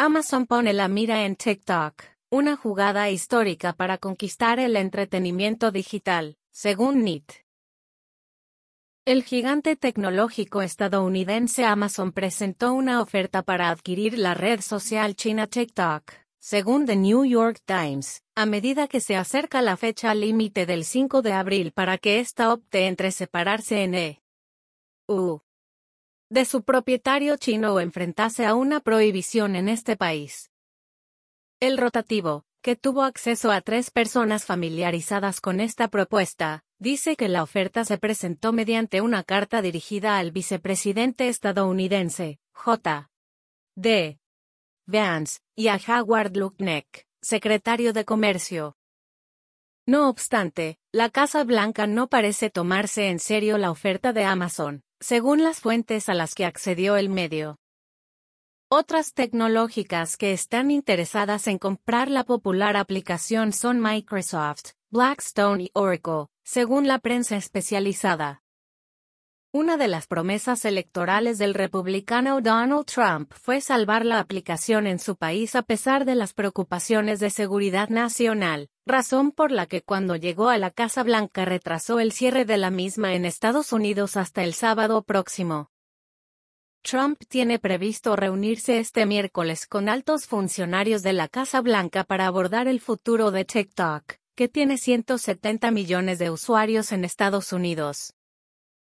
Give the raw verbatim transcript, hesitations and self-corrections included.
Amazon pone la mira en TikTok, una jugada histórica para conquistar el entretenimiento digital, según N I T. El gigante tecnológico estadounidense Amazon presentó una oferta para adquirir la red social china TikTok, según The New York Times, a medida que se acerca la fecha límite del cinco de abril para que ésta opte entre separarse en E U de su propietario chino o enfrentarse a una prohibición en este país. El rotativo, que tuvo acceso a tres personas familiarizadas con esta propuesta, dice que la oferta se presentó mediante una carta dirigida al vicepresidente estadounidense, J D Vance, y a Howard Lutnick, secretario de Comercio. No obstante, la Casa Blanca no parece tomarse en serio la oferta de Amazon, según las fuentes a las que accedió el medio. Otras tecnológicas que están interesadas en comprar la popular aplicación son Microsoft, Blackstone y Oracle, según la prensa especializada. Una de las promesas electorales del republicano Donald Trump fue salvar la aplicación en su país a pesar de las preocupaciones de seguridad nacional, razón por la que cuando llegó a la Casa Blanca retrasó el cierre de la misma en Estados Unidos hasta el sábado próximo. Trump tiene previsto reunirse este miércoles con altos funcionarios de la Casa Blanca para abordar el futuro de TikTok, que tiene ciento setenta millones de usuarios en Estados Unidos.